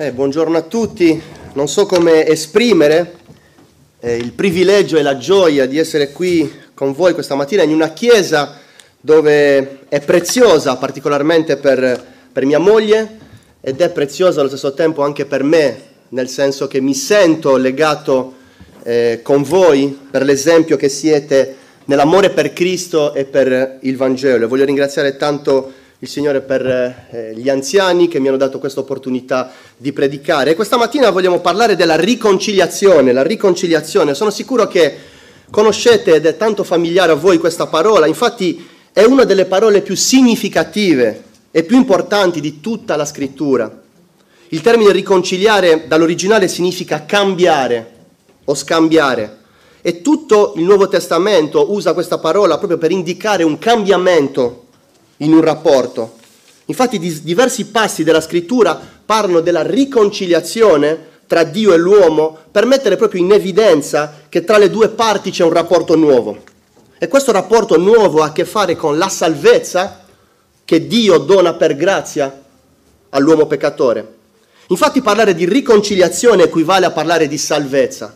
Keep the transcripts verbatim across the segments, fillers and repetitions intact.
Eh, buongiorno a tutti, non so come esprimere eh, il privilegio e la gioia di essere qui con voi questa mattina in una chiesa dove è preziosa particolarmente per, per mia moglie ed è preziosa allo stesso tempo anche per me, nel senso che mi sento legato eh, con voi per l'esempio che siete nell'amore per Cristo e per il Vangelo. E voglio ringraziare tanto il Signore per eh, gli anziani che mi hanno dato questa opportunità di predicare. E questa mattina vogliamo parlare della riconciliazione, la riconciliazione. Sono sicuro che conoscete ed è tanto familiare a voi questa parola, infatti è una delle parole più significative e più importanti di tutta la Scrittura. Il termine riconciliare dall'originale significa cambiare o scambiare e tutto il Nuovo Testamento usa questa parola proprio per indicare un cambiamento in un rapporto. Infatti diversi passi della Scrittura parlano della riconciliazione tra Dio e l'uomo per mettere proprio in evidenza che tra le due parti c'è un rapporto nuovo. E questo rapporto nuovo ha a che fare con la salvezza che Dio dona per grazia all'uomo peccatore. Infatti parlare di riconciliazione equivale a parlare di salvezza.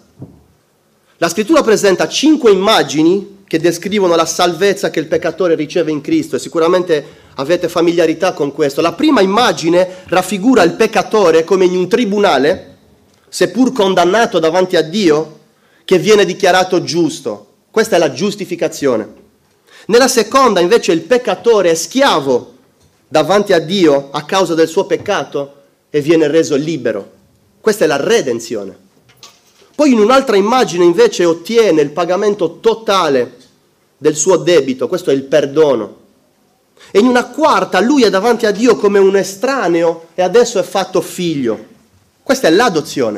La Scrittura presenta cinque immagini che descrivono la salvezza che il peccatore riceve in Cristo e sicuramente avete familiarità con questo. La prima immagine raffigura il peccatore come in un tribunale, seppur condannato davanti a Dio, che viene dichiarato giusto. Questa è la giustificazione. Nella seconda invece il peccatore è schiavo davanti a Dio a causa del suo peccato e viene reso libero. Questa è la redenzione. Poi in un'altra immagine invece ottiene il pagamento totale del suo debito, questo è il perdono. E in una quarta lui è davanti a Dio come un estraneo e adesso è fatto figlio. Questa è l'adozione.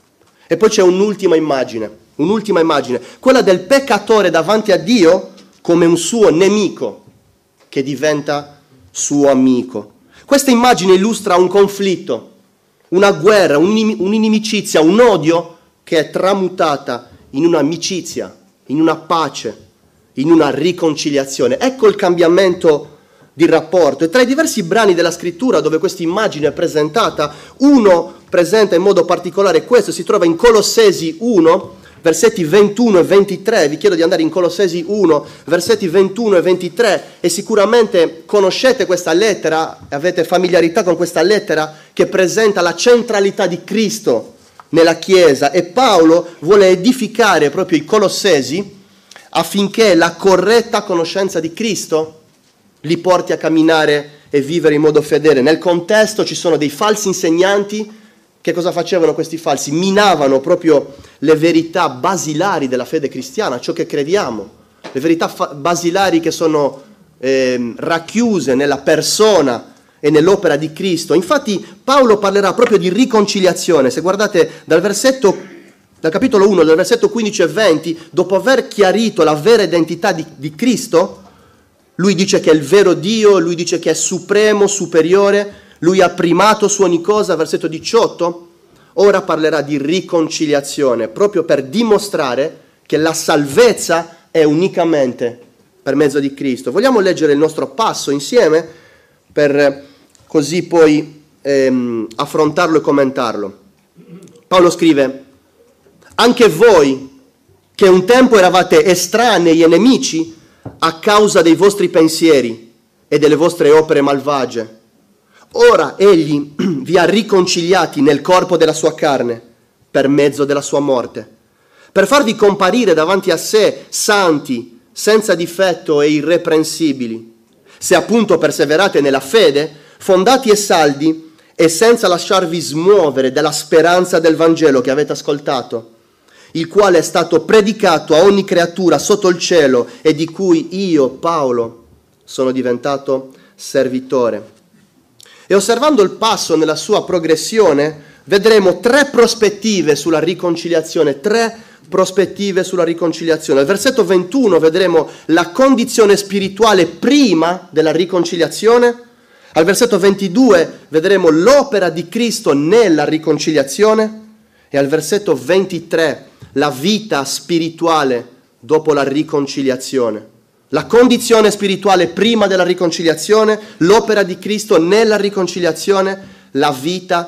E poi c'è un'ultima immagine, un'ultima immagine, quella del peccatore davanti a Dio come un suo nemico che diventa suo amico. Questa immagine illustra un conflitto, una guerra, un'inimicizia, un odio che è tramutata in un'amicizia, in una pace, in una riconciliazione. Ecco il cambiamento di rapporto. E tra i diversi brani della Scrittura dove questa immagine è presentata, uno presenta in modo particolare questo, si trova in Colossesi uno, versetti ventuno e ventitré. Vi chiedo di andare in Colossesi uno, versetti ventuno e ventitré, e sicuramente conoscete questa lettera, avete familiarità con questa lettera che presenta la centralità di Cristo nella Chiesa, e Paolo vuole edificare proprio i Colossesi affinché la corretta conoscenza di Cristo li porti a camminare e vivere in modo fedele. Nel contesto ci sono dei falsi insegnanti. Che cosa facevano questi falsi? Minavano proprio le verità basilari della fede cristiana, ciò che crediamo, le verità fa- basilari che sono eh, racchiuse nella persona e nell'opera di Cristo. Infatti Paolo parlerà proprio di riconciliazione. Se guardate dal versetto, dal capitolo uno, dal versetto quindici e venti, dopo aver chiarito la vera identità di, di Cristo, lui dice che è il vero Dio, lui dice che è supremo, superiore, lui ha primato su ogni cosa, versetto diciotto, ora parlerà di riconciliazione, proprio per dimostrare che la salvezza è unicamente per mezzo di Cristo. Vogliamo leggere il nostro passo insieme per così poi ehm, affrontarlo e commentarlo. Paolo scrive: anche voi, che un tempo eravate estranei e nemici a causa dei vostri pensieri e delle vostre opere malvagie, ora egli vi ha riconciliati nel corpo della sua carne per mezzo della sua morte, per farvi comparire davanti a sé santi, senza difetto e irreprensibili, se appunto perseverate nella fede, fondati e saldi e senza lasciarvi smuovere dalla speranza del Vangelo che avete ascoltato, il quale è stato predicato a ogni creatura sotto il cielo e di cui io, Paolo, sono diventato servitore. E osservando il passo nella sua progressione, vedremo tre prospettive sulla riconciliazione, tre prospettive sulla riconciliazione. Al versetto ventuno vedremo la condizione spirituale prima della riconciliazione. Al versetto ventidue vedremo l'opera di Cristo nella riconciliazione. E al versetto ventitré la vita spirituale dopo la riconciliazione. La condizione spirituale prima della riconciliazione, l'opera di Cristo nella riconciliazione, la vita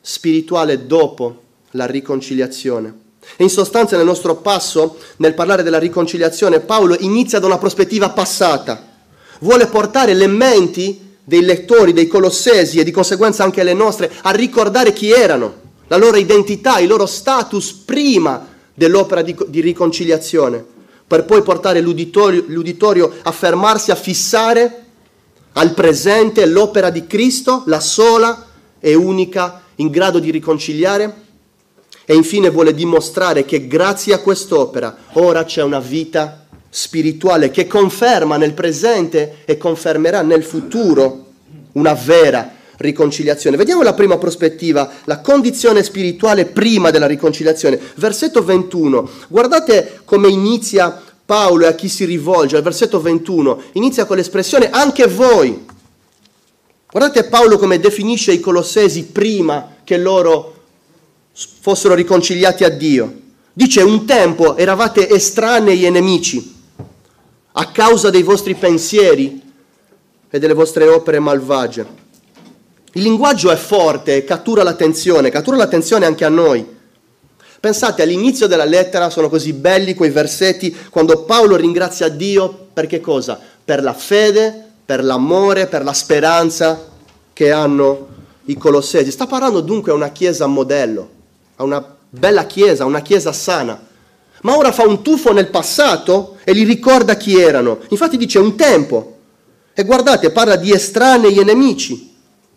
spirituale dopo la riconciliazione. E in sostanza nel nostro passo, nel parlare della riconciliazione, Paolo inizia da una prospettiva passata. Vuole portare le menti dei lettori, dei Colossesi e di conseguenza anche le nostre, a ricordare chi erano, la loro identità, il loro status prima dell'opera di, di riconciliazione, per poi portare l'uditorio, l'uditorio a fermarsi, a fissare al presente l'opera di Cristo, la sola e unica in grado di riconciliare. E infine vuole dimostrare che grazie a quest'opera ora c'è una vita spirituale che conferma nel presente e confermerà nel futuro una vera riconciliazione. Vediamo la prima prospettiva, la condizione spirituale prima della riconciliazione. Versetto ventuno, guardate come inizia Paolo e a chi si rivolge. Al versetto ventuno inizia con l'espressione anche voi. Guardate Paolo come definisce i Colossesi prima che loro fossero riconciliati a Dio. Dice: un tempo eravate estranei e nemici a causa dei vostri pensieri e delle vostre opere malvagie. Il linguaggio è forte, cattura l'attenzione, cattura l'attenzione anche a noi. Pensate, all'inizio della lettera sono così belli quei versetti quando Paolo ringrazia Dio per che cosa? Per la fede, per l'amore, per la speranza che hanno i Colossesi. Sta parlando dunque a una chiesa modello, a una bella chiesa, una chiesa sana. Ma ora fa un tuffo nel passato e li ricorda chi erano. Infatti dice un tempo. E guardate, parla di estranei e nemici.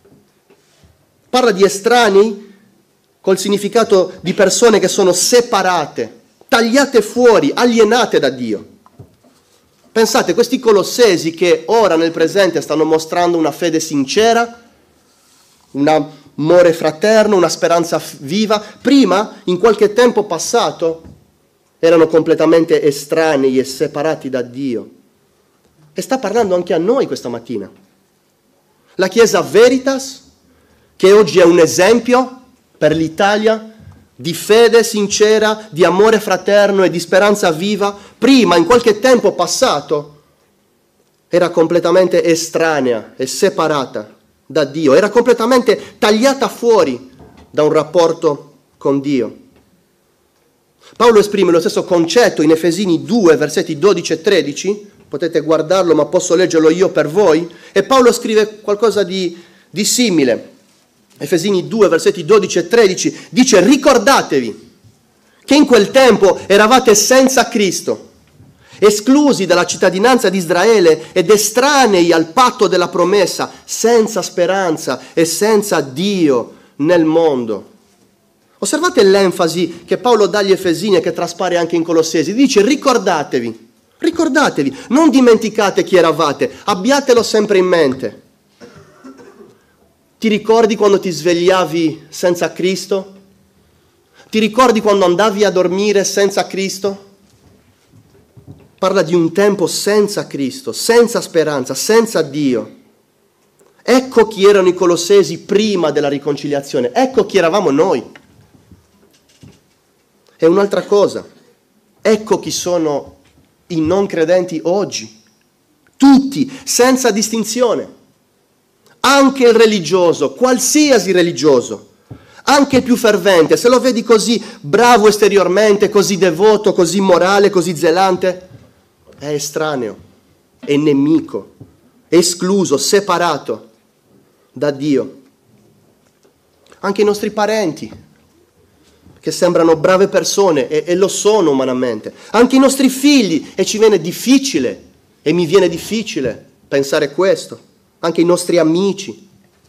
Parla di estranei col significato di persone che sono separate, tagliate fuori, alienate da Dio. Pensate, questi Colossesi che ora nel presente stanno mostrando una fede sincera, un amore fraterno, una speranza viva, prima, in qualche tempo passato, erano completamente estranei e separati da Dio. E sta parlando anche a noi questa mattina. La Chiesa Veritas, che oggi è un esempio per l'Italia di fede sincera, di amore fraterno e di speranza viva, prima, in qualche tempo passato, era completamente estranea e separata da Dio, era completamente tagliata fuori da un rapporto con Dio. Paolo esprime lo stesso concetto in Efesini due, versetti dodici e tredici, potete guardarlo ma posso leggerlo io per voi, e Paolo scrive qualcosa di, di simile. Efesini due, versetti dodici e tredici, dice: ricordatevi che in quel tempo eravate senza Cristo, esclusi dalla cittadinanza di Israele ed estranei al patto della promessa, senza speranza e senza Dio nel mondo. Osservate l'enfasi che Paolo dà agli Efesini e che traspare anche in Colossesi. Dice: ricordatevi, ricordatevi, non dimenticate chi eravate, abbiatelo sempre in mente. Ti ricordi quando ti svegliavi senza Cristo? Ti ricordi quando andavi a dormire senza Cristo? Parla di un tempo senza Cristo, senza speranza, senza Dio. Ecco chi erano i Colossesi prima della riconciliazione, ecco chi eravamo noi. E un'altra cosa, ecco chi sono i non credenti oggi, tutti, senza distinzione. Anche il religioso, qualsiasi religioso, anche il più fervente, se lo vedi così bravo esteriormente, così devoto, così morale, così zelante, è estraneo, è nemico, è escluso, separato da Dio. Anche i nostri parenti, che sembrano brave persone, e, e lo sono umanamente. Anche i nostri figli, e ci viene difficile, e mi viene difficile pensare questo. Anche i nostri amici,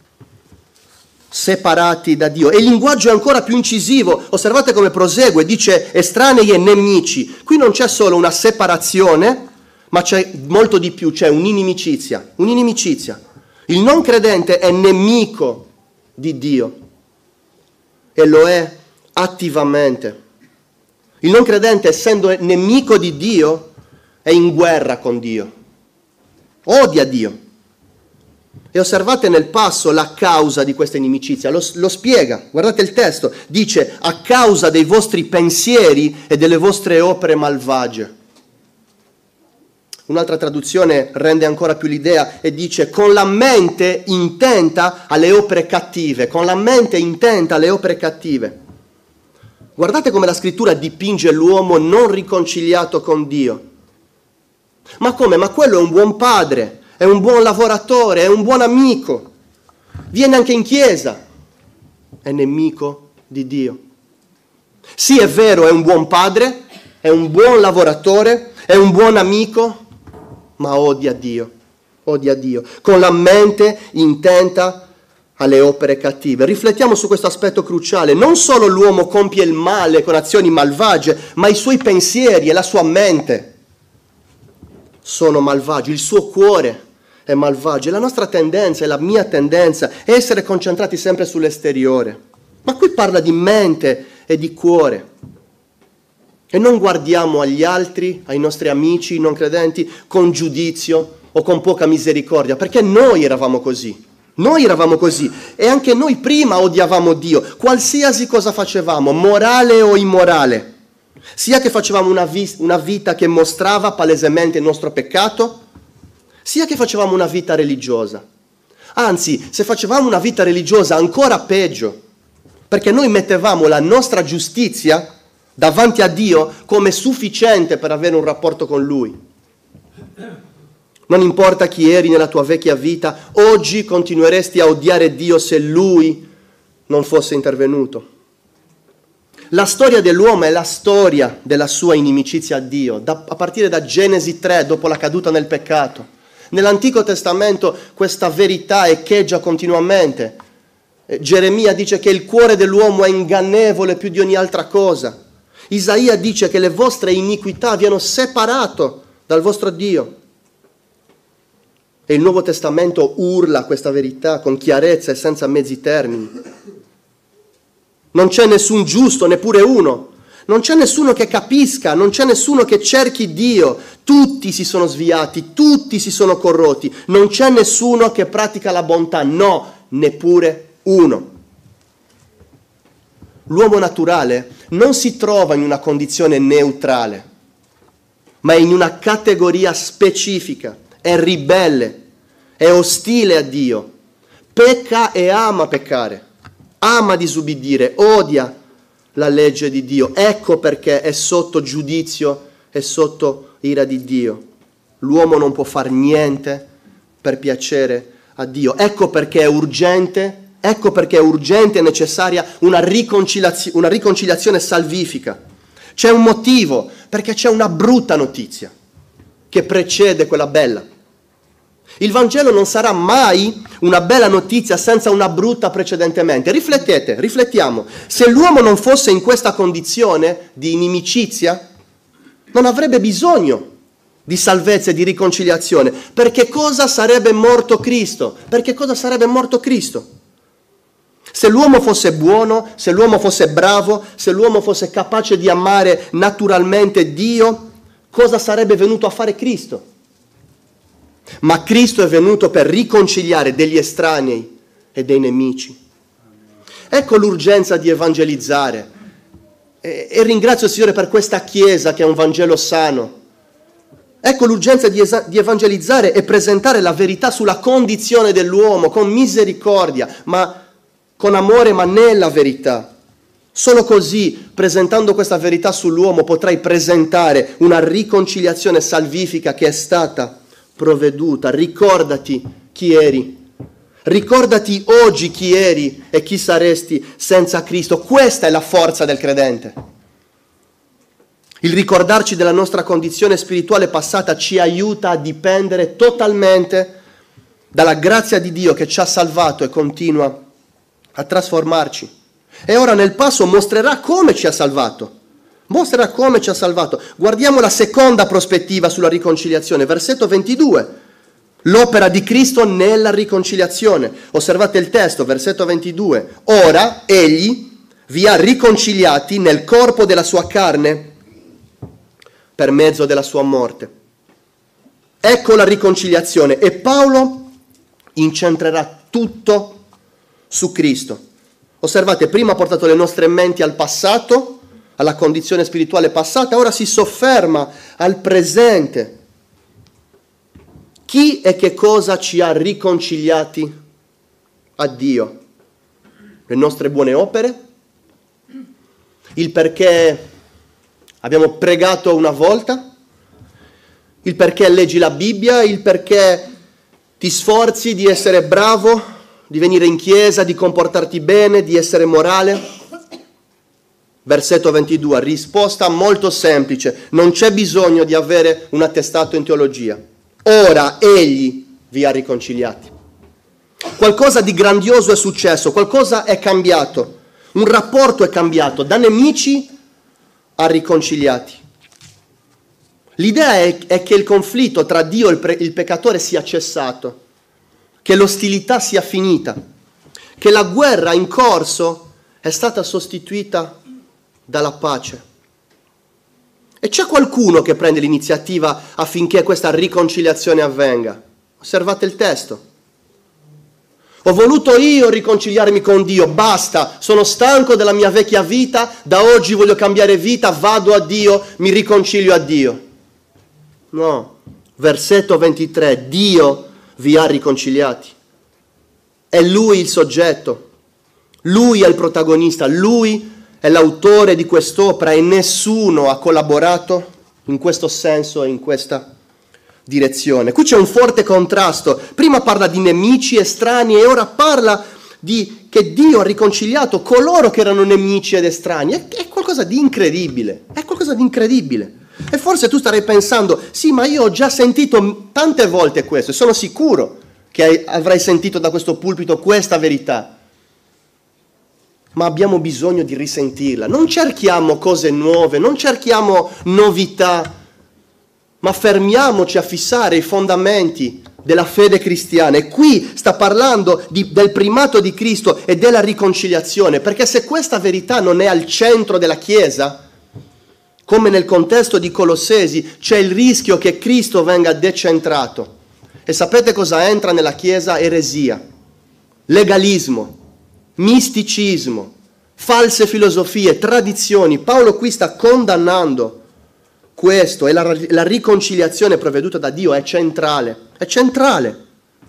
separati da Dio. E il linguaggio è ancora più incisivo. Osservate come prosegue, dice estranei e nemici. Qui non c'è solo una separazione, ma c'è molto di più, c'è un'inimicizia. Un'inimicizia. Il non credente è nemico di Dio e lo è attivamente. Il non credente, essendo nemico di Dio, è in guerra con Dio. Odia Dio. E osservate nel passo la causa di questa inimicizia, lo, lo spiega, guardate il testo, dice a causa dei vostri pensieri e delle vostre opere malvagie. Un'altra traduzione rende ancora più l'idea e dice con la mente intenta alle opere cattive, con la mente intenta alle opere cattive. Guardate come la scrittura dipinge l'uomo non riconciliato con Dio. Ma come? Ma quello è un buon padre, è un buon lavoratore, è un buon amico, viene anche in chiesa, è nemico di Dio. Sì, è vero, è un buon padre, è un buon lavoratore, è un buon amico, ma odia Dio, odia Dio, con la mente intenta alle opere cattive. Riflettiamo su questo aspetto cruciale. Non solo l'uomo compie il male con azioni malvagie, ma i suoi pensieri e la sua mente sono malvagi, il suo cuore è malvagio. E la nostra tendenza, e la mia tendenza, è essere concentrati sempre sull'esteriore. Ma qui parla di mente e di cuore. E non guardiamo agli altri, ai nostri amici non credenti, con giudizio o con poca misericordia, perché noi eravamo così. Noi eravamo così e anche noi prima odiavamo Dio, qualsiasi cosa facevamo, morale o immorale, sia che facevamo una, vis- una vita che mostrava palesemente il nostro peccato, sia che facevamo una vita religiosa. Anzi, se facevamo una vita religiosa ancora peggio, perché noi mettevamo la nostra giustizia davanti a Dio come sufficiente per avere un rapporto con Lui. Non importa chi eri nella tua vecchia vita, oggi continueresti a odiare Dio se Lui non fosse intervenuto. La storia dell'uomo è la storia della sua inimicizia a Dio, da, a partire da Genesi tre, dopo la caduta nel peccato. Nell'Antico Testamento questa verità echeggia continuamente. Eh, Geremia dice che il cuore dell'uomo è ingannevole più di ogni altra cosa. Isaia dice che le vostre iniquità vi hanno separato dal vostro Dio. E il Nuovo Testamento urla questa verità con chiarezza e senza mezzi termini. Non c'è nessun giusto, neppure uno. Non c'è nessuno che capisca, non c'è nessuno che cerchi Dio. Tutti si sono sviati, tutti si sono corrotti. Non c'è nessuno che pratica la bontà, no, neppure uno. L'uomo naturale non si trova in una condizione neutrale, ma in una categoria specifica. È ribelle, è ostile a Dio, pecca e ama peccare, ama disubbidire, odia la legge di Dio. Ecco perché è sotto giudizio, è sotto ira di Dio. L'uomo non può fare niente per piacere a Dio. Ecco perché è urgente, ecco perché è urgente e necessaria una riconciliazio- una riconciliazione salvifica. C'è un motivo, perché c'è una brutta notizia che precede quella bella. Il Vangelo non sarà mai una bella notizia senza una brutta precedentemente. Riflettete, riflettiamo. Se l'uomo non fosse in questa condizione di inimicizia, non avrebbe bisogno di salvezza e di riconciliazione. Perché cosa sarebbe morto Cristo? Perché cosa sarebbe morto Cristo? Se l'uomo fosse buono, se l'uomo fosse bravo, se l'uomo fosse capace di amare naturalmente Dio, cosa sarebbe venuto a fare Cristo? Ma Cristo è venuto per riconciliare degli estranei e dei nemici. Ecco l'urgenza di evangelizzare. E, e ringrazio il Signore per questa Chiesa che è un Vangelo sano. Ecco l'urgenza di, esa- di evangelizzare e presentare la verità sulla condizione dell'uomo con misericordia, ma con amore, ma nella verità. Solo così, presentando questa verità sull'uomo, potrai presentare una riconciliazione salvifica che è stata provveduta. Ricordati chi eri. Ricordati oggi chi eri e chi saresti senza Cristo. Questa è la forza del credente. Il ricordarci della nostra condizione spirituale passata ci aiuta a dipendere totalmente dalla grazia di Dio che ci ha salvato e continua a trasformarci. E ora nel passo mostrerà come ci ha salvato. Mostrerà come ci ha salvato. Guardiamo la seconda prospettiva sulla riconciliazione, versetto ventidue. L'opera di Cristo nella riconciliazione. Osservate il testo, versetto ventidue. Ora egli vi ha riconciliati nel corpo della sua carne per mezzo della sua morte. Ecco la riconciliazione. E Paolo incentrerà tutto su Cristo. Osservate, prima ha portato le nostre menti al passato, alla condizione spirituale passata, ora si sofferma al presente. Chi e che cosa ci ha riconciliati a Dio? Le nostre buone opere? Il perché abbiamo pregato una volta? Il perché leggi la Bibbia? Il perché ti sforzi di essere bravo, di venire in chiesa, di comportarti bene, di essere morale? Versetto ventidue, risposta molto semplice, non c'è bisogno di avere un attestato in teologia. Ora Egli vi ha riconciliati. Qualcosa di grandioso è successo, qualcosa è cambiato, un rapporto è cambiato, da nemici a riconciliati. L'idea è, è che il conflitto tra Dio e il, pre, il peccatore sia cessato, che l'ostilità sia finita, che la guerra in corso è stata sostituita dalla pace. E c'è qualcuno che prende l'iniziativa affinché questa riconciliazione avvenga. Osservate il testo. Ho voluto io riconciliarmi con Dio, basta, sono stanco della mia vecchia vita, da oggi voglio cambiare vita, vado a Dio, mi riconcilio a Dio. No, versetto ventitré, Dio vi ha riconciliati. È Lui il soggetto, Lui è il protagonista, Lui è l'autore di quest'opera e nessuno ha collaborato in questo senso e in questa direzione. Qui c'è un forte contrasto. Prima parla di nemici estranei e ora parla di che Dio ha riconciliato coloro che erano nemici ed estranei. È, è qualcosa di incredibile. È qualcosa di incredibile. E forse tu starai pensando, sì, ma io ho già sentito tante volte questo e sono sicuro che avrai sentito da questo pulpito questa verità. Ma abbiamo bisogno di risentirla. Non cerchiamo cose nuove, non cerchiamo novità, ma fermiamoci a fissare i fondamenti della fede cristiana. E qui sta parlando di, del primato di Cristo e della riconciliazione, perché se questa verità non è al centro della Chiesa, come nel contesto di Colossesi, c'è il rischio che Cristo venga decentrato. E sapete cosa entra nella Chiesa? Eresia, legalismo, misticismo, false filosofie, tradizioni. Paolo qui sta condannando questo e la, la riconciliazione provveduta da Dio è centrale, è centrale.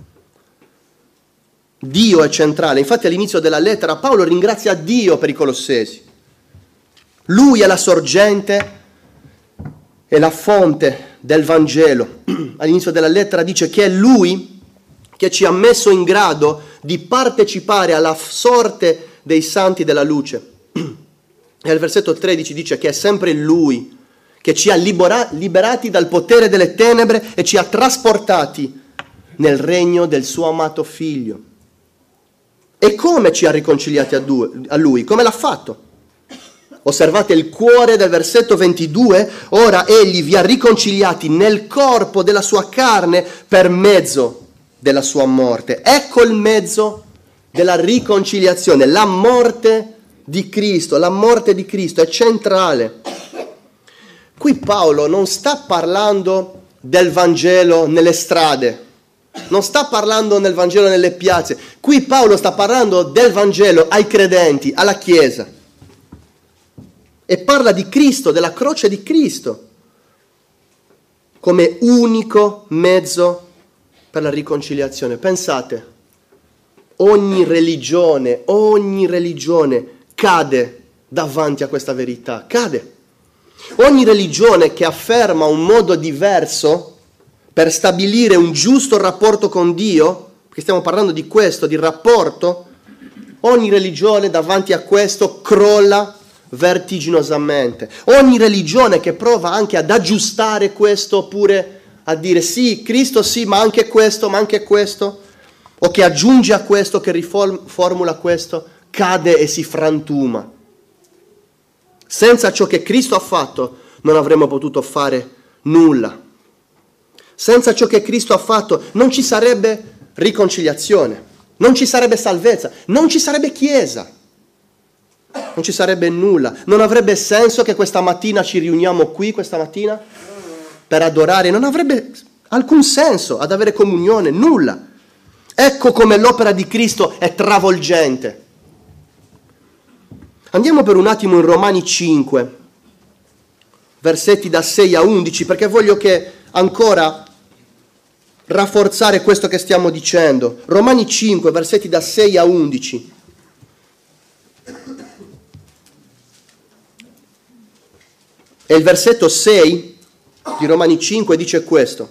Dio è centrale. Infatti all'inizio della lettera Paolo ringrazia Dio per i Colossesi. Lui è la sorgente e la fonte del Vangelo. All'inizio della lettera dice che è Lui che ci ha messo in grado di partecipare alla sorte dei santi della luce. E al versetto tredici dice che è sempre Lui che ci ha libera- liberati dal potere delle tenebre e ci ha trasportati nel regno del suo amato Figlio. E come ci ha riconciliati a, due, a Lui? Come l'ha fatto? Osservate il cuore del versetto ventidue, ora Egli vi ha riconciliati nel corpo della sua carne per mezzo della sua morte. Ecco il mezzo della riconciliazione, la morte di Cristo, la morte di Cristo è centrale. Qui Paolo non sta parlando del Vangelo nelle strade, non sta parlando del Vangelo nelle piazze, qui Paolo sta parlando del Vangelo ai credenti, alla Chiesa. E parla di Cristo, della croce di Cristo, come unico mezzo per la riconciliazione. Pensate, ogni religione, ogni religione cade davanti a questa verità, cade. Ogni religione che afferma un modo diverso per stabilire un giusto rapporto con Dio, perché stiamo parlando di questo, di rapporto, ogni religione davanti a questo crolla vertiginosamente. Ogni religione che prova anche ad aggiustare questo oppure a dire sì, Cristo sì, ma anche questo, ma anche questo, o che aggiunge a questo, che riformula questo, cade e si frantuma. Senza ciò che Cristo ha fatto non avremmo potuto fare nulla. Senza ciò che Cristo ha fatto non ci sarebbe riconciliazione, non ci sarebbe salvezza, non ci sarebbe Chiesa, non ci sarebbe nulla. Non avrebbe senso che questa mattina ci riuniamo qui, questa mattina, per adorare. Non avrebbe alcun senso ad avere comunione, nulla. Ecco come l'opera di Cristo è travolgente. Andiamo per un attimo in Romani cinque, versetti da sei a undici, perché voglio che ancora rafforzare questo che stiamo dicendo. Romani cinque, versetti da sei a undici. E il versetto sei di Romani cinque dice questo: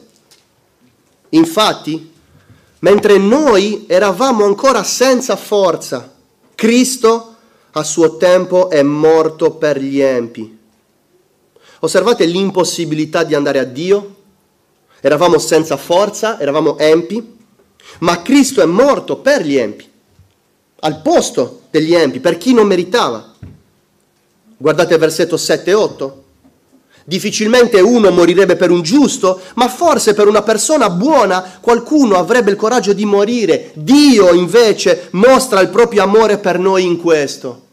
infatti, mentre noi eravamo ancora senza forza, Cristo a suo tempo è morto per gli empi. Osservate l'impossibilità di andare a Dio. Eravamo senza forza, eravamo empi, ma Cristo è morto per gli empi, al posto degli empi, per chi non meritava. Guardate il versetto sette e otto. Difficilmente uno morirebbe per un giusto, ma forse per una persona buona qualcuno avrebbe il coraggio di morire. Dio invece mostra il proprio amore per noi in questo: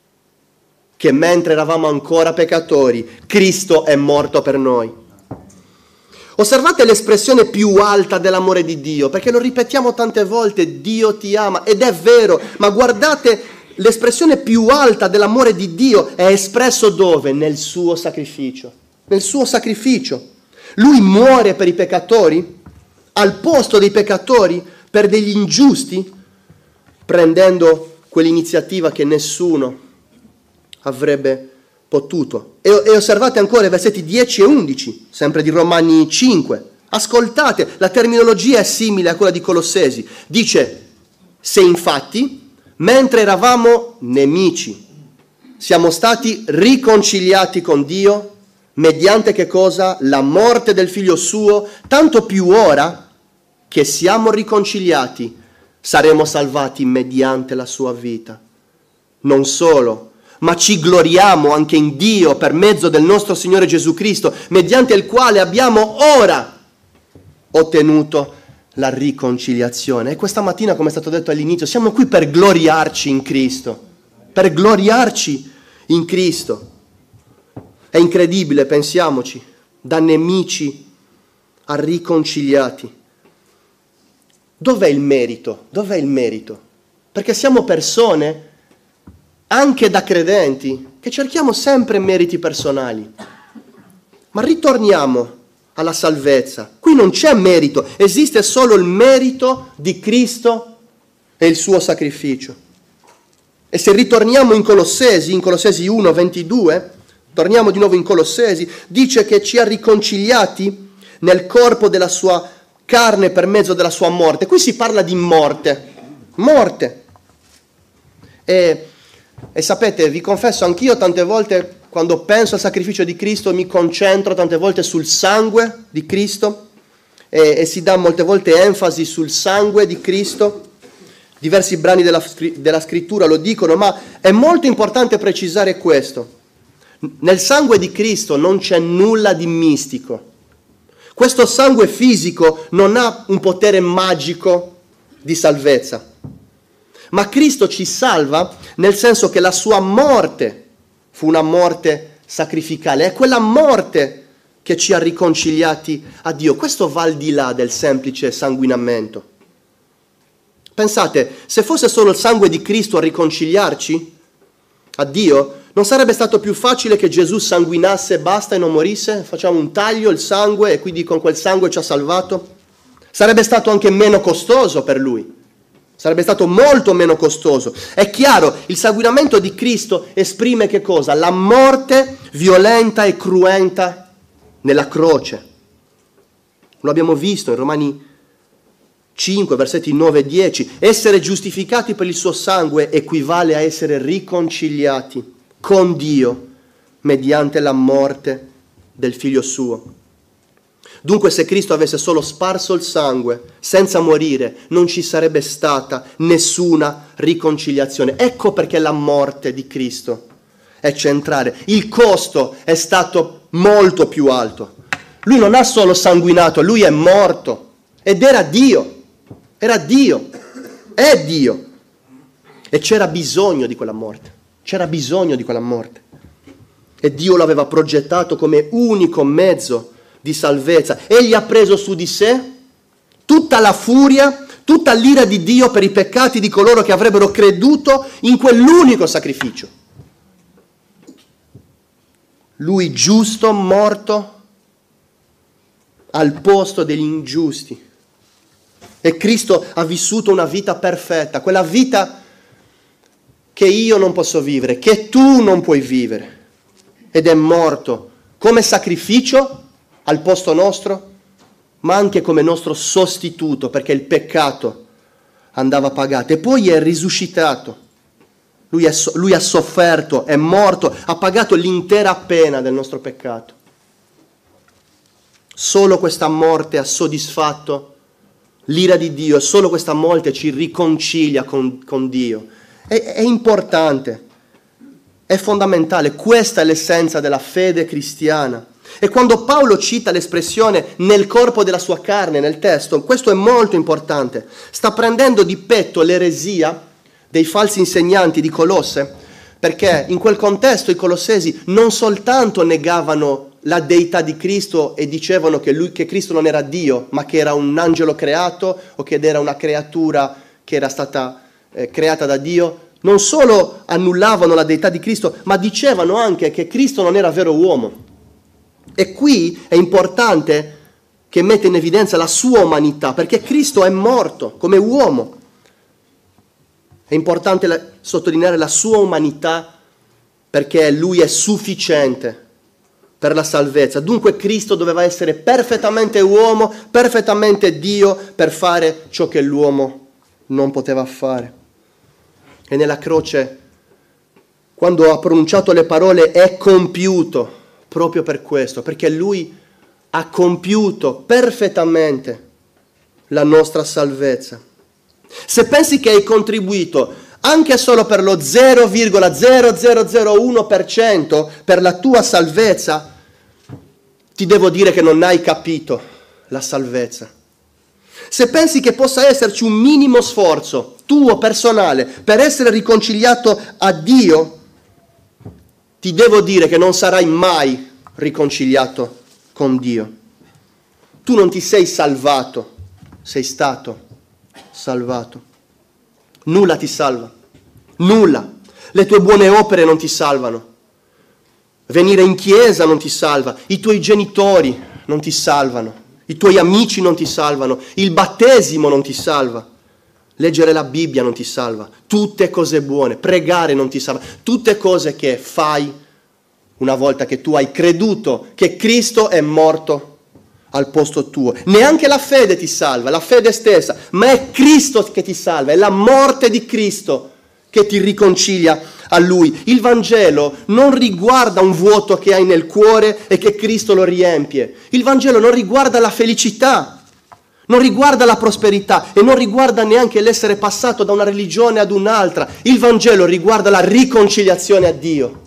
che mentre eravamo ancora peccatori, Cristo è morto per noi. Osservate l'espressione più alta dell'amore di Dio, perché lo ripetiamo tante volte: Dio ti ama, ed è vero, ma guardate, l'espressione più alta dell'amore di Dio è espresso dove? Nel suo sacrificio. Nel suo sacrificio. Lui muore per i peccatori, al posto dei peccatori, per degli ingiusti, prendendo quell'iniziativa che nessuno avrebbe potuto. E, e osservate ancora i versetti dieci e undici, sempre di Romani cinque. Ascoltate, la terminologia è simile a quella di Colossesi. Dice: se infatti, mentre eravamo nemici, siamo stati riconciliati con Dio, mediante che cosa? La morte del figlio suo, tanto più ora che siamo riconciliati, saremo salvati mediante la sua vita. Non solo, ma ci gloriamo anche in Dio per mezzo del nostro Signore Gesù Cristo, mediante il quale abbiamo ora ottenuto la riconciliazione. E questa mattina, come è stato detto all'inizio, siamo qui per gloriarci in Cristo, per gloriarci in Cristo. È incredibile, pensiamoci, da nemici a riconciliati. Dov'è il merito? Dov'è il merito? Perché siamo persone, anche da credenti, che cerchiamo sempre meriti personali. Ma ritorniamo alla salvezza. Qui non c'è merito, esiste solo il merito di Cristo e il suo sacrificio. E se ritorniamo in Colossesi, in Colossesi uno ventidue, torniamo di nuovo in Colossesi, dice che ci ha riconciliati nel corpo della sua carne per mezzo della sua morte. Qui si parla di morte, morte. E, e sapete, vi confesso, anch'io tante volte, quando penso al sacrificio di Cristo, mi concentro tante volte sul sangue di Cristo e, e si dà molte volte enfasi sul sangue di Cristo. Diversi brani della, della scrittura lo dicono, ma è molto importante precisare questo. Nel sangue di Cristo non c'è nulla di mistico. Questo sangue fisico non ha un potere magico di salvezza. Ma Cristo ci salva nel senso che la sua morte fu una morte sacrificale. È quella morte che ci ha riconciliati a Dio. Questo va al di là del semplice sanguinamento. Pensate, se fosse solo il sangue di Cristo a riconciliarci a Dio, non sarebbe stato più facile che Gesù sanguinasse e basta e non morisse? Facciamo un taglio, il sangue, e quindi con quel sangue ci ha salvato? Sarebbe stato anche meno costoso per lui. Sarebbe stato molto meno costoso. È chiaro, il sanguinamento di Cristo esprime che cosa? La morte violenta e cruenta nella croce. Lo abbiamo visto in Romani cinque, versetti nove e dieci. Essere giustificati per il suo sangue equivale a essere riconciliati con Dio mediante la morte del figlio suo. Dunque, se Cristo avesse solo sparso il sangue senza morire, non ci sarebbe stata nessuna riconciliazione. Ecco perché la morte di Cristo è centrale. Il costo è stato molto più alto. Lui non ha solo sanguinato, lui è morto ed era Dio. Era Dio, è Dio. E c'era bisogno di quella morte. C'era bisogno di quella morte. E Dio l'aveva progettato come unico mezzo di salvezza. Egli ha preso su di sé tutta la furia, tutta l'ira di Dio per i peccati di coloro che avrebbero creduto in quell'unico sacrificio. Lui giusto, morto al posto degli ingiusti. E Cristo ha vissuto una vita perfetta, quella vita che io non posso vivere, che tu non puoi vivere. Ed è morto come sacrificio al posto nostro, ma anche come nostro sostituto, perché il peccato andava pagato. E poi è risuscitato. Lui, è, lui ha sofferto, è morto, ha pagato l'intera pena del nostro peccato. Solo questa morte ha soddisfatto l'ira di Dio, e solo questa morte ci riconcilia con, con Dio. È, è importante, è fondamentale, questa è l'essenza della fede cristiana. E quando Paolo cita l'espressione nel corpo della sua carne nel testo, questo è molto importante. Sta prendendo di petto l'eresia dei falsi insegnanti di Colosse, perché in quel contesto i colossesi non soltanto negavano la deità di Cristo e dicevano che, lui, che Cristo non era Dio, ma che era un angelo creato o che era una creatura che era stata eh, creata da Dio. Non solo annullavano la deità di Cristo, ma dicevano anche che Cristo non era vero uomo. E qui è importante che mette in evidenza la sua umanità, perché Cristo è morto come uomo. È importante la, sottolineare la sua umanità, perché Lui è sufficiente per la salvezza. Dunque Cristo doveva essere perfettamente uomo, perfettamente Dio, per fare ciò che l'uomo non poteva fare. E nella croce, quando ha pronunciato le parole "è compiuto", proprio per questo, perché Lui ha compiuto perfettamente la nostra salvezza. Se pensi che hai contribuito anche solo per lo zero virgola zero zero zero uno per cento per la tua salvezza, ti devo dire che non hai capito la salvezza. Se pensi che possa esserci un minimo sforzo tuo personale per essere riconciliato a Dio, ti devo dire che non sarai mai riconciliato con Dio. Tu non ti sei salvato, sei stato salvato. Nulla ti salva, nulla. Le tue buone opere non ti salvano. Venire in chiesa non ti salva, i tuoi genitori non ti salvano, i tuoi amici non ti salvano, il battesimo non ti salva, leggere la Bibbia non ti salva, tutte cose buone, pregare non ti salva, tutte cose che fai una volta che tu hai creduto che Cristo è morto al posto tuo. Neanche la fede ti salva, la fede stessa, ma è Cristo che ti salva, è la morte di Cristo che ti riconcilia a Lui. Il Vangelo non riguarda un vuoto che hai nel cuore e che Cristo lo riempie. Il Vangelo non riguarda la felicità, non riguarda la prosperità e non riguarda neanche l'essere passato da una religione ad un'altra. Il Vangelo riguarda la riconciliazione a Dio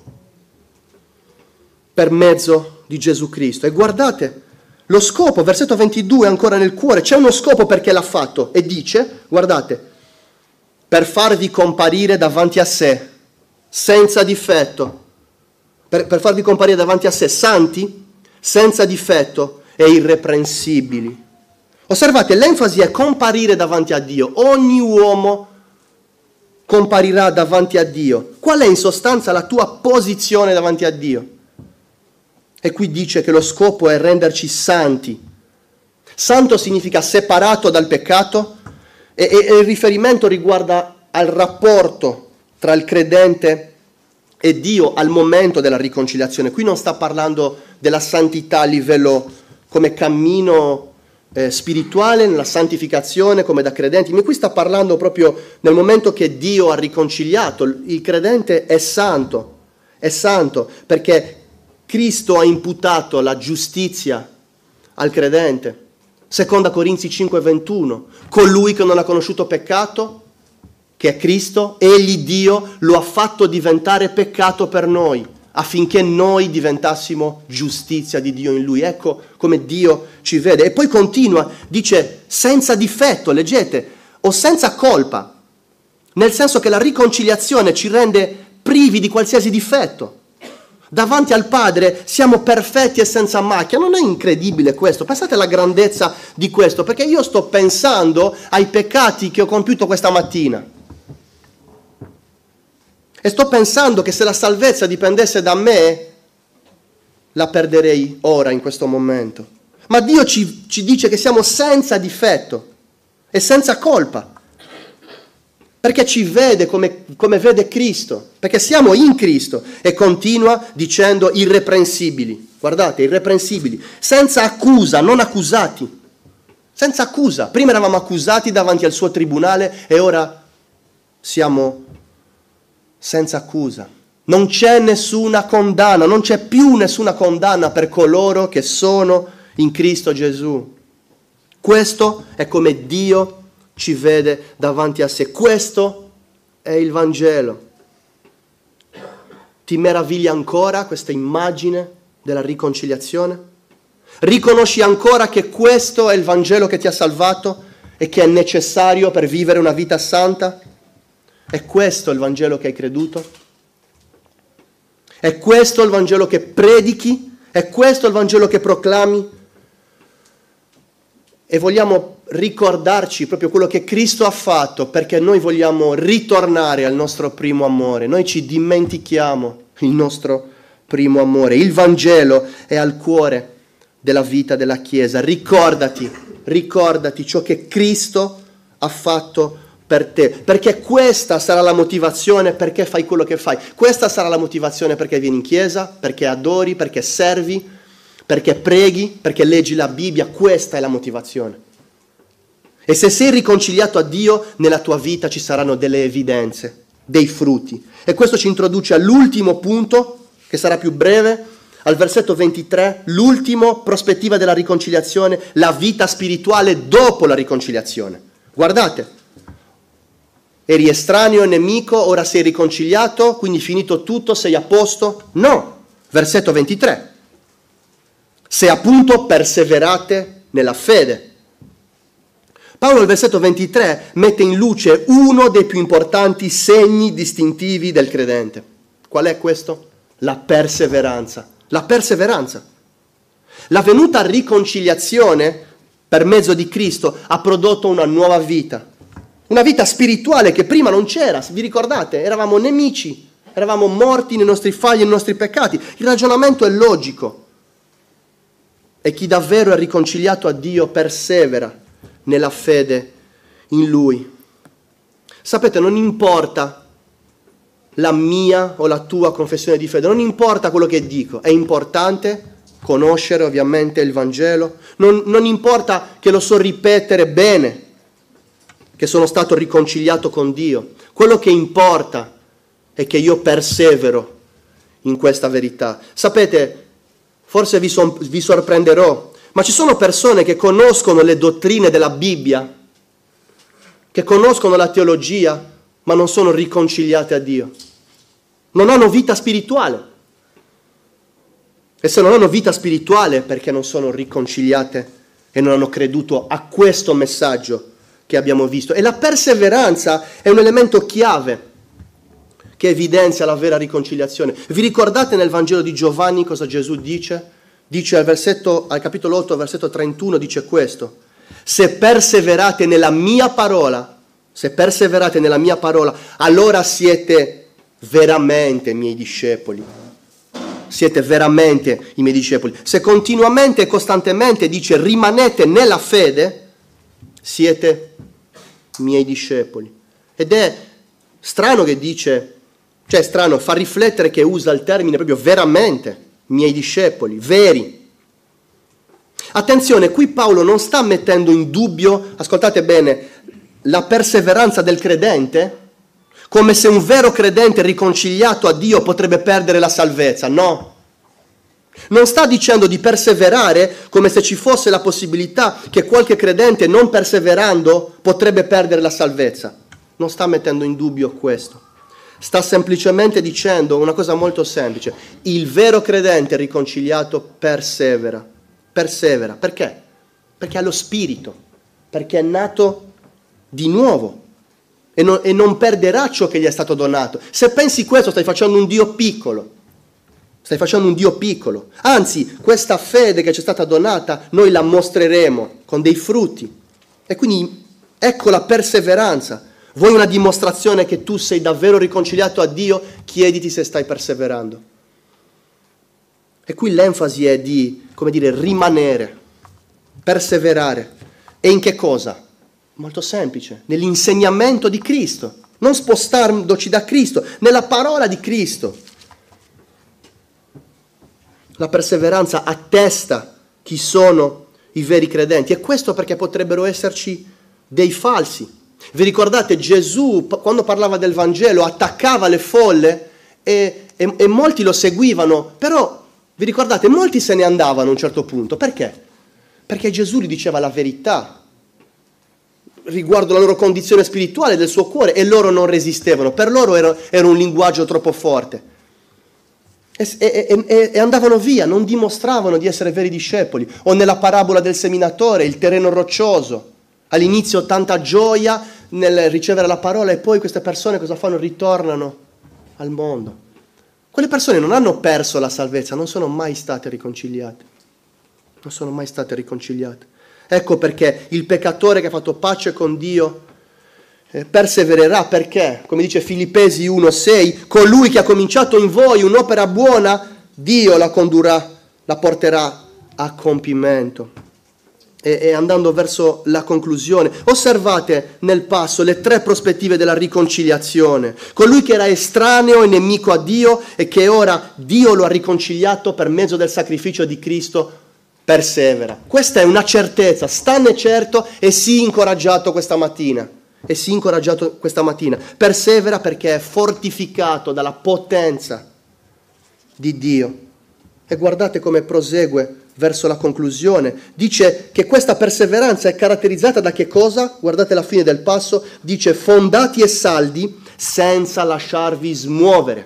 per mezzo di Gesù Cristo. E guardate, lo scopo, versetto ventidue, ancora nel cuore, c'è uno scopo perché l'ha fatto e dice, guardate, per farvi comparire davanti a sé, senza difetto, per, per farvi comparire davanti a sé santi, senza difetto e irreprensibili. Osservate, l'enfasi è comparire davanti a Dio. Ogni uomo comparirà davanti a Dio. Qual è in sostanza la tua posizione davanti a Dio? E qui dice che lo scopo è renderci santi. Santo significa separato dal peccato e, e, e il riferimento riguarda al rapporto tra il credente e Dio al momento della riconciliazione. Qui non sta parlando della santità a livello come cammino eh, spirituale, nella santificazione come da credenti, ma qui sta parlando proprio nel momento che Dio ha riconciliato. Il credente è santo, è santo perché Cristo ha imputato la giustizia al credente. Seconda Corinzi cinque ventuno, colui che non ha conosciuto peccato, che è Cristo, egli Dio lo ha fatto diventare peccato per noi, affinché noi diventassimo giustizia di Dio in Lui. Ecco come Dio ci vede. E poi continua, dice senza difetto, leggete, o senza colpa, nel senso che la riconciliazione ci rende privi di qualsiasi difetto. Davanti al Padre siamo perfetti e senza macchia. Non è incredibile questo? Pensate alla grandezza di questo, perché io sto pensando ai peccati che ho compiuto questa mattina. E sto pensando che se la salvezza dipendesse da me, la perderei ora, in questo momento. Ma Dio ci, ci dice che siamo senza difetto. è senza colpa, perché ci vede come, come vede Cristo, perché siamo in Cristo, e continua dicendo irreprensibili, guardate, irreprensibili, senza accusa, non accusati, senza accusa. Prima eravamo accusati davanti al suo tribunale e ora siamo senza accusa. Non c'è nessuna condanna, non c'è più nessuna condanna per coloro che sono in Cristo Gesù. Questo è come Dio ci vede davanti a sé. Questo è il Vangelo. Ti meraviglia ancora questa immagine della riconciliazione? Riconosci ancora che questo è il Vangelo che ti ha salvato e che è necessario per vivere una vita santa? È questo il Vangelo che hai creduto? È questo il Vangelo che predichi? È questo il Vangelo che proclami? E vogliamo ricordarci proprio quello che Cristo ha fatto, perché noi vogliamo ritornare al nostro primo amore. Noi ci dimentichiamo il nostro primo amore. Il Vangelo è al cuore della vita della Chiesa. Ricordati, ricordati ciò che Cristo ha fatto per te, perché questa sarà la motivazione perché fai quello che fai. Questa sarà la motivazione perché vieni in chiesa, perché adori, perché servi, perché preghi, perché leggi la Bibbia. Questa è la motivazione. E se sei riconciliato a Dio, nella tua vita ci saranno delle evidenze, dei frutti. E questo ci introduce all'ultimo punto, che sarà più breve, al versetto ventitré, l'ultimo, prospettiva della riconciliazione, la vita spirituale dopo la riconciliazione. Guardate, eri estraneo e nemico, ora sei riconciliato, quindi finito tutto, sei a posto? No, versetto ventitré. Se appunto perseverate nella fede. Paolo al versetto ventitré mette in luce uno dei più importanti segni distintivi del credente. Qual è questo? La perseveranza. La perseveranza. La venuta riconciliazione per mezzo di Cristo ha prodotto una nuova vita. Una vita spirituale che prima non c'era. Vi ricordate? Eravamo nemici. Eravamo morti nei nostri falli e nei nostri peccati. Il ragionamento è logico. E chi davvero è riconciliato a Dio persevera nella fede in Lui. Sapete, non importa la mia o la tua confessione di fede, non importa quello che dico, è importante conoscere ovviamente il Vangelo, non, non importa che lo so ripetere bene, che sono stato riconciliato con Dio, quello che importa è che io persevero in questa verità. Sapete, forse vi, son, vi sorprenderò, ma ci sono persone che conoscono le dottrine della Bibbia, che conoscono la teologia, ma non sono riconciliate a Dio. Non hanno vita spirituale. E se non hanno vita spirituale, perché non sono riconciliate e non hanno creduto a questo messaggio che abbiamo visto. E la perseveranza è un elemento chiave che evidenzia la vera riconciliazione. Vi ricordate nel Vangelo di Giovanni cosa Gesù dice? Dice al, versetto, al capitolo otto, versetto trentuno, dice questo: se perseverate nella mia parola, se perseverate nella mia parola, allora siete veramente miei discepoli. Siete veramente i miei discepoli. Se continuamente e costantemente dice rimanete nella fede, siete miei discepoli. Ed è strano che dice, cioè è strano, fa riflettere che usa il termine proprio veramente, miei discepoli, veri. Attenzione, qui Paolo non sta mettendo in dubbio, ascoltate bene, la perseveranza del credente, come se un vero credente riconciliato a Dio potrebbe perdere la salvezza. No. Non sta dicendo di perseverare come se ci fosse la possibilità che qualche credente non perseverando potrebbe perdere la salvezza. Non sta mettendo in dubbio questo. Sta semplicemente dicendo una cosa molto semplice: il vero credente riconciliato persevera. Persevera. Perché? Perché ha lo Spirito, perché è nato di nuovo e non, e non perderà ciò che gli è stato donato. Se pensi questo, stai facendo un Dio piccolo. Stai facendo un Dio piccolo. Anzi, questa fede che ci è stata donata, noi la mostreremo con dei frutti. E quindi ecco la perseveranza. Vuoi una dimostrazione che tu sei davvero riconciliato a Dio? Chiediti se stai perseverando. E qui l'enfasi è di, come dire, rimanere, perseverare. E in che cosa? Molto semplice, nell'insegnamento di Cristo, non spostandoci da Cristo, nella parola di Cristo. La perseveranza attesta chi sono i veri credenti, e questo perché potrebbero esserci dei falsi. Vi ricordate, Gesù, quando parlava del Vangelo, attaccava le folle e, e, e molti lo seguivano, però, vi ricordate, molti se ne andavano a un certo punto. Perché? Perché Gesù gli diceva la verità riguardo la loro condizione spirituale del suo cuore, e loro non resistevano. Per loro era, era un linguaggio troppo forte. E, e, e, e andavano via, non dimostravano di essere veri discepoli. O nella parabola del seminatore, il terreno roccioso. All'inizio tanta gioia nel ricevere la parola, e poi queste persone cosa fanno? Ritornano al mondo. Quelle persone non hanno perso la salvezza, non sono mai state riconciliate. Non sono mai state riconciliate. Ecco perché il peccatore che ha fatto pace con Dio eh, persevererà, perché, come dice Filippesi uno sei, colui che ha cominciato in voi un'opera buona, Dio la condurrà, la porterà a compimento. E, e andando verso la conclusione, osservate nel passo le tre prospettive della riconciliazione. Colui che era estraneo e nemico a Dio e che ora Dio lo ha riconciliato per mezzo del sacrificio di Cristo, persevera. Questa è una certezza, stanne certo e sii incoraggiato questa mattina. E sii incoraggiato questa mattina. Persevera perché è fortificato dalla potenza di Dio. E guardate come prosegue verso la conclusione. Dice che questa perseveranza è caratterizzata da che cosa? Guardate la fine del passo. Dice fondati e saldi senza lasciarvi smuovere.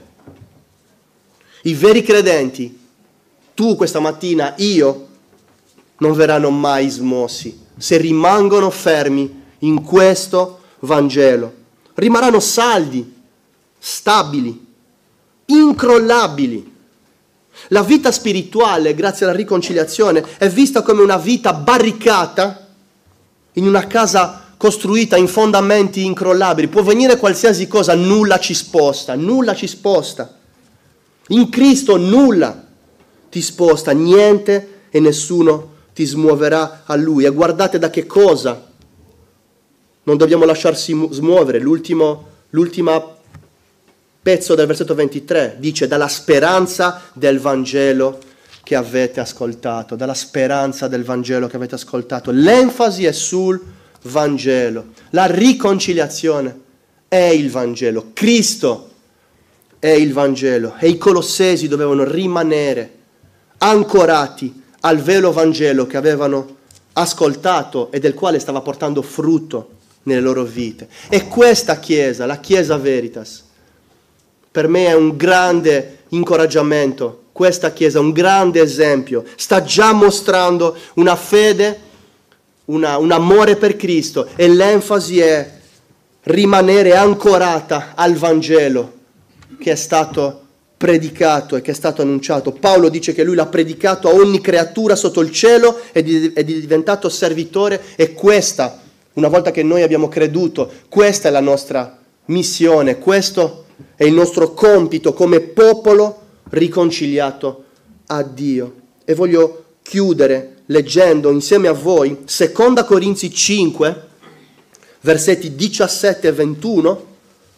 I veri credenti, tu questa mattina, io, non verranno mai smossi se rimangono fermi in questo Vangelo. Rimarranno saldi, stabili, incrollabili. La vita spirituale, grazie alla riconciliazione, è vista come una vita barricata in una casa costruita in fondamenti incrollabili. Può venire qualsiasi cosa, nulla ci sposta, nulla ci sposta. In Cristo nulla ti sposta, niente e nessuno ti smuoverà a Lui. E guardate da che cosa non dobbiamo lasciarsi smuovere. L'ultimo, l'ultima pezzo del versetto ventitré dice dalla speranza del Vangelo che avete ascoltato, dalla speranza del Vangelo che avete ascoltato. L'enfasi è sul Vangelo. La riconciliazione è il Vangelo. Cristo è il Vangelo. E i Colossesi dovevano rimanere ancorati al vero Vangelo che avevano ascoltato e del quale stava portando frutto nelle loro vite. E questa Chiesa, la Chiesa Veritas, per me è un grande incoraggiamento. Questa Chiesa è un grande esempio. Sta già mostrando una fede, una, un amore per Cristo, e l'enfasi è rimanere ancorata al Vangelo che è stato predicato e che è stato annunciato. Paolo dice che lui l'ha predicato a ogni creatura sotto il cielo ed è diventato servitore, e questa, una volta che noi abbiamo creduto, questa è la nostra missione, questo è il nostro compito come popolo riconciliato a Dio. E voglio chiudere leggendo insieme a voi Seconda Corinzi cinque, versetti diciassette e ventuno,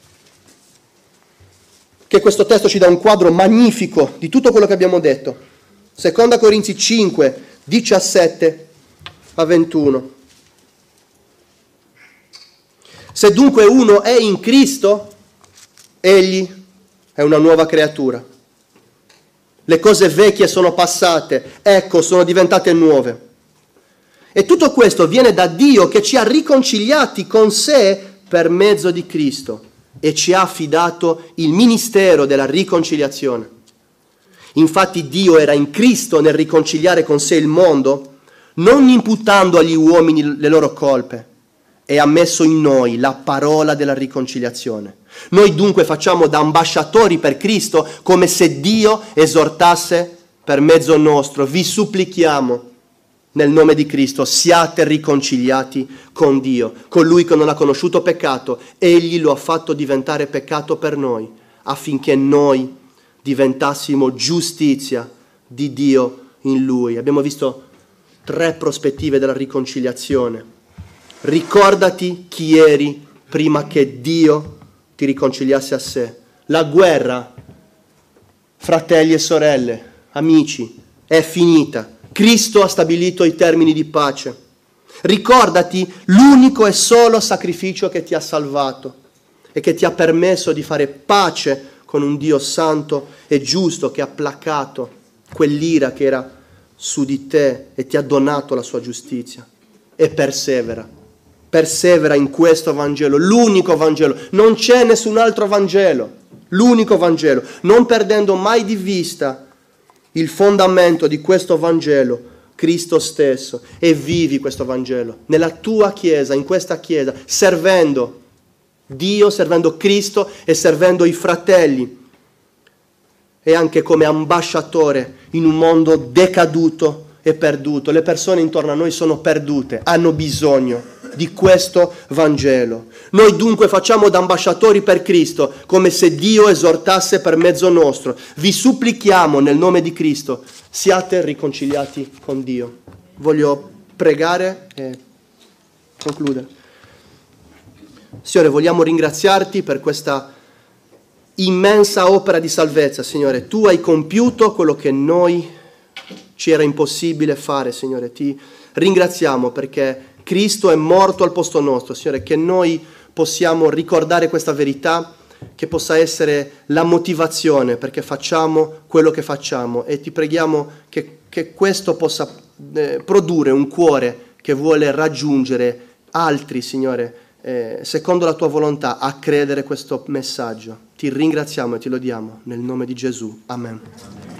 che questo testo ci dà un quadro magnifico di tutto quello che abbiamo detto. Seconda Corinzi cinque, diciassette a ventuno. Se dunque uno è in Cristo, egli è una nuova creatura. Le cose vecchie sono passate, ecco, sono diventate nuove. E tutto questo viene da Dio che ci ha riconciliati con sé per mezzo di Cristo e ci ha affidato il ministero della riconciliazione. Infatti Dio era in Cristo nel riconciliare con sé il mondo, non imputando agli uomini le loro colpe, e ha messo in noi la parola della riconciliazione. Noi dunque facciamo da ambasciatori per Cristo, come se Dio esortasse per mezzo nostro. Vi supplichiamo nel nome di Cristo, siate riconciliati con Dio. Colui che non ha conosciuto peccato, egli lo ha fatto diventare peccato per noi, affinché noi diventassimo giustizia di Dio in Lui. Abbiamo visto tre prospettive della riconciliazione. Ricordati chi eri prima che Dio ti riconciliasse a sé. La guerra, fratelli e sorelle, amici, è finita. Cristo ha stabilito i termini di pace. Ricordati l'unico e solo sacrificio che ti ha salvato e che ti ha permesso di fare pace con un Dio santo e giusto che ha placato quell'ira che era su di te e ti ha donato la sua giustizia. E persevera, persevera in questo Vangelo, l'unico Vangelo. Non c'è nessun altro Vangelo, l'unico Vangelo, non perdendo mai di vista il fondamento di questo Vangelo, Cristo stesso, e vivi questo Vangelo nella tua Chiesa, in questa Chiesa, servendo Dio, servendo Cristo e servendo i fratelli, e anche come ambasciatore in un mondo decaduto e perduto. Le persone intorno a noi sono perdute, hanno bisogno di questo Vangelo. Noi dunque facciamo da ambasciatori per Cristo, come se Dio esortasse per mezzo nostro. Vi supplichiamo nel nome di Cristo, siate riconciliati con Dio. Voglio pregare e concludere. Signore, vogliamo ringraziarti per questa immensa opera di salvezza, Signore. Tu hai compiuto quello che noi ci era impossibile fare, Signore. Ti ringraziamo perché Cristo è morto al posto nostro, Signore, che noi possiamo ricordare questa verità, che possa essere la motivazione perché facciamo quello che facciamo, e ti preghiamo che, che questo possa eh, produrre un cuore che vuole raggiungere altri, Signore, eh, secondo la tua volontà, a credere questo messaggio. Ti ringraziamo e ti lodiamo nel nome di Gesù. Amen.